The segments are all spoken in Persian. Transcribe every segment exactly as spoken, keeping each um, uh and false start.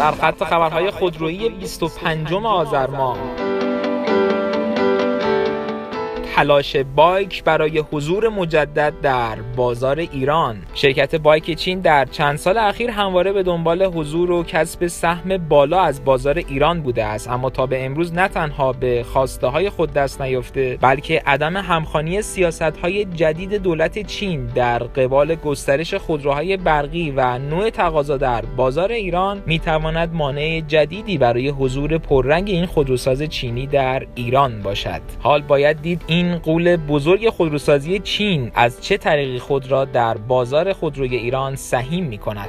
سرخط خبرهای خودرویی بیست و پنجم آذر ماه. تلاش بایک برای حضور مجدد در بازار ایران. شرکت بایک چین در چند سال اخیر همواره به دنبال حضور و کسب سهم بالا از بازار ایران بوده است، اما تا به امروز نه تنها به خواسته های خود دست نیافته، بلکه عدم همخوانی سیاست های جدید دولت چین در قبال گسترش خودروهای برقی و نوع تقاضا در بازار ایران میتواند مانع جدیدی برای حضور پررنگ این خودروساز چینی در ایران باشد. حال باید دید این این غول بزرگ خودروسازی چین از چه طریقی خود را در بازار خودروی ایران سهیم می کند.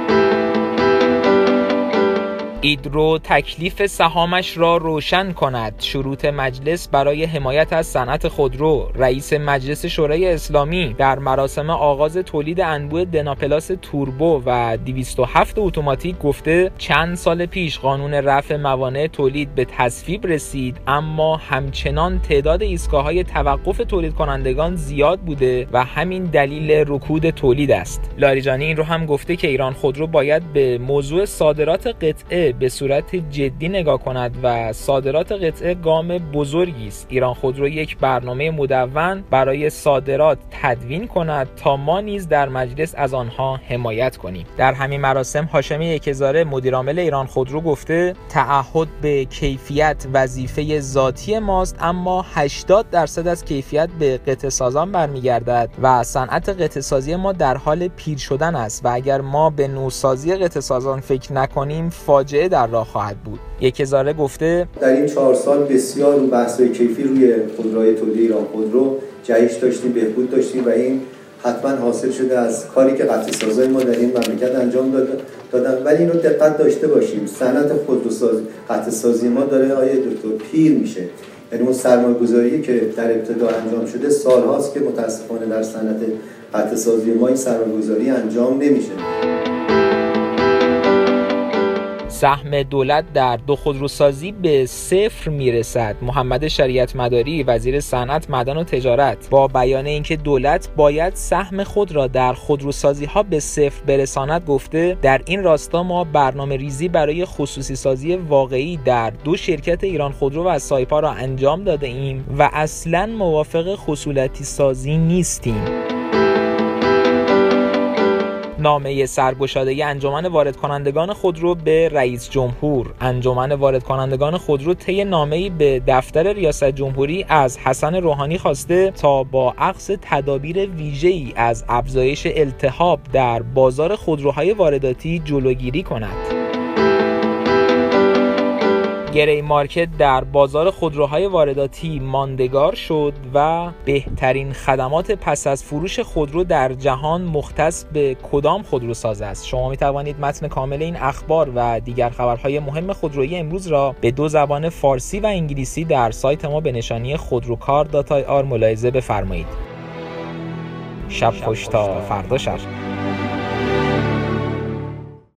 ایدرو تکلیف سهامش را روشن کند. شروط مجلس برای حمایت از صنعت خودرو. رئیس مجلس شورای اسلامی در مراسم آغاز تولید انبوه دناپلاس توربو و دویست و هفت اتوماتیک گفته چند سال پیش قانون رفع موانع تولید به تصویب رسید، اما همچنان تعداد ایستگاه‌های توقف تولید کنندگان زیاد بوده و همین دلیل رکود تولید است. لاریجانی این رو هم گفته که ایران خودرو باید به موضوع صادرات قطعه به صورت جدی نگاه کند و صادرات قطعه گام بزرگی است. ایران خودرو یک برنامه مدون برای صادرات تدوین کند تا ما نیز در مجلس از آنها حمایت کنیم. در همین مراسم هاشمی یکهزاره مدیر عامل ایران خودرو گفته تعهد به کیفیت وظیفه ذاتی ماست، اما هشتاد درصد از کیفیت به قطعه سازان برمیگردد و صنعت قطعه سازی ما در حال پیر شدن است و اگر ما به نوسازی قطعه سازان فکر نکنیم فاجعه در راه خواهد بود. یکهزاره گفته در این چهار سال بسیار رو بحث‌های کیفی روی خودروهای تولید ایران خودرو جهش داشتیم، بهبود داشتیم و این حتما حاصل شده از کاری که قطعه سازای ما در این مملکت انجام دادن. ولی اینو دقت داشته باشیم، صنعت خودروسازی قطعه سازی ما داره آیه دکتر پیر میشه. یعنی اون سرمایه‌گذاری که در ابتدا انجام شده سال‌هاست که متأسفانه در صنعت قطعه سازی ما این سرمایه‌گذاری انجام نمیشه. سهم دولت در دو خودروسازی به صفر میرسد. محمد شریعت مداری وزیر صنعت، معدن و تجارت با بیان اینکه دولت باید سهم خود را در خودروسازی ها به صفر برساند گفته در این راستا ما برنامه ریزی برای خصوصی سازی واقعی در دو شرکت ایران خودرو و سایپا را انجام داده ایم و اصلاً موافق خصولتی سازی نیستیم. نامه سرگشادگی انجمن وارد کنندگان خودرو به رئیس جمهور. انجمن وارد کنندگان خودرو طی نامه‌ای به دفتر ریاست جمهوری از حسن روحانی خواسته تا با اخذ تدابیر ویژه‌ای از افزایش التهاب در بازار خودروهای وارداتی جلوگیری کند. گری مارکت در بازار خودروهای وارداتی ماندگار شد و بهترین خدمات پس از فروش خودرو در جهان مختص به کدام خودروساز است؟ شما می توانید متن کامل این اخبار و دیگر خبرهای مهم خودرویی امروز را به دو زبان فارسی و انگلیسی در سایت ما به نشانی خودروکار دات آی آر ملاحظه بفرمایید. شب خوش تا فردا شب.